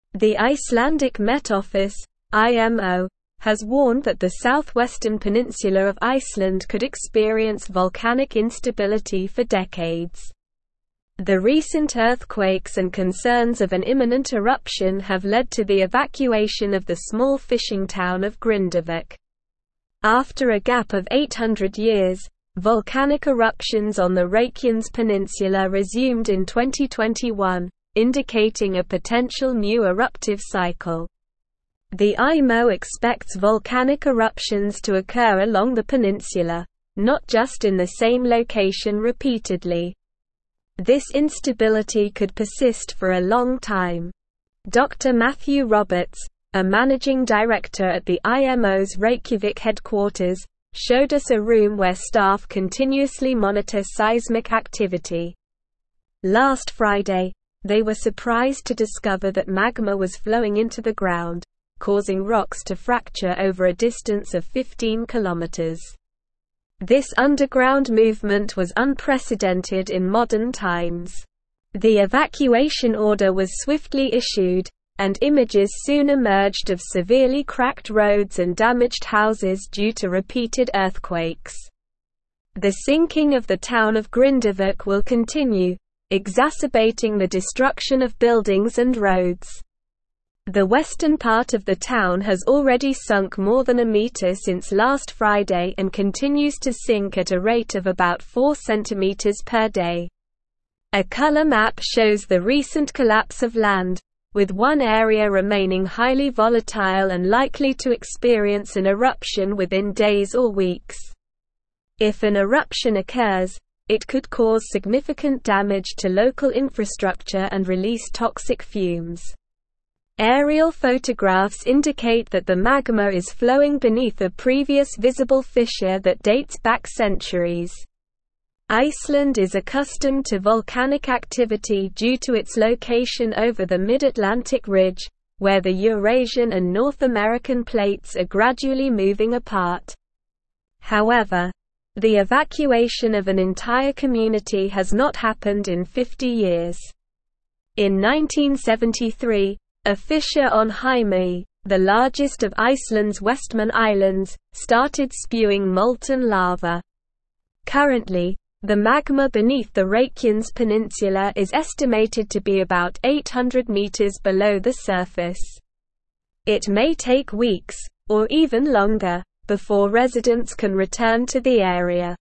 The Icelandic Met Office, IMO, has warned that the southwestern peninsula of Iceland could experience volcanic instability for decades. The recent earthquakes and concerns of an imminent eruption have led to the evacuation of the small fishing town of Grindavik. After a gap of 800 years, volcanic eruptions on the Reykjanes Peninsula resumed in 2021, indicating a potential new eruptive cycle. The IMO expects volcanic eruptions to occur along the peninsula, not just in the same location repeatedly. This instability could persist for a long time. Dr. Matthew Roberts, a managing director at the IMO's Reykjavik headquarters, showed us a room where staff continuously monitor seismic activity. Last Friday, they were surprised to discover that magma was flowing into the ground, causing rocks to fracture over a distance of 15 kilometers. This underground movement was unprecedented in modern times. The evacuation order was swiftly issued, and images soon emerged of severely cracked roads and damaged houses due to repeated earthquakes. The sinking of the town of Grindavik will continue, exacerbating the destruction of buildings and roads. The western part of the town has already sunk more than a meter since last Friday and continues to sink at a rate of about 4 centimeters per day. A color map shows the recent collapse of land, with one area remaining highly volatile and likely to experience an eruption within days or weeks. If an eruption occurs, it could cause significant damage to local infrastructure and release toxic fumes. Aerial photographs indicate that the magma is flowing beneath a previous visible fissure that dates back centuries. Iceland is accustomed to volcanic activity due to its location over the Mid-Atlantic Ridge, where the Eurasian and North American plates are gradually moving apart. However, the evacuation of an entire community has not happened in 50 years. In 1973, a fissure on Heimaey, the largest of Iceland's Westman Islands, started spewing molten lava. Currently, the magma beneath the Reykjanes Peninsula is estimated to be about 800 meters below the surface. It may take weeks, or even longer, before residents can return to the area.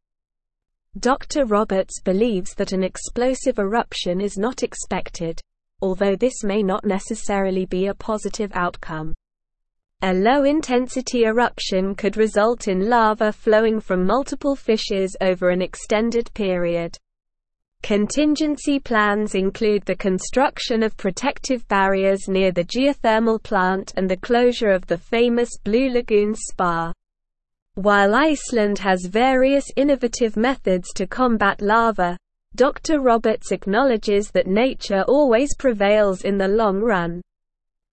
Dr. Roberts believes that an explosive eruption is not expected, although this may not necessarily be a positive outcome. A low-intensity eruption could result in lava flowing from multiple fissures over an extended period. Contingency plans include the construction of protective barriers near the geothermal plant and the closure of the famous Blue Lagoon spa. While Iceland has various innovative methods to combat lava, Dr. Roberts acknowledges that nature always prevails in the long run.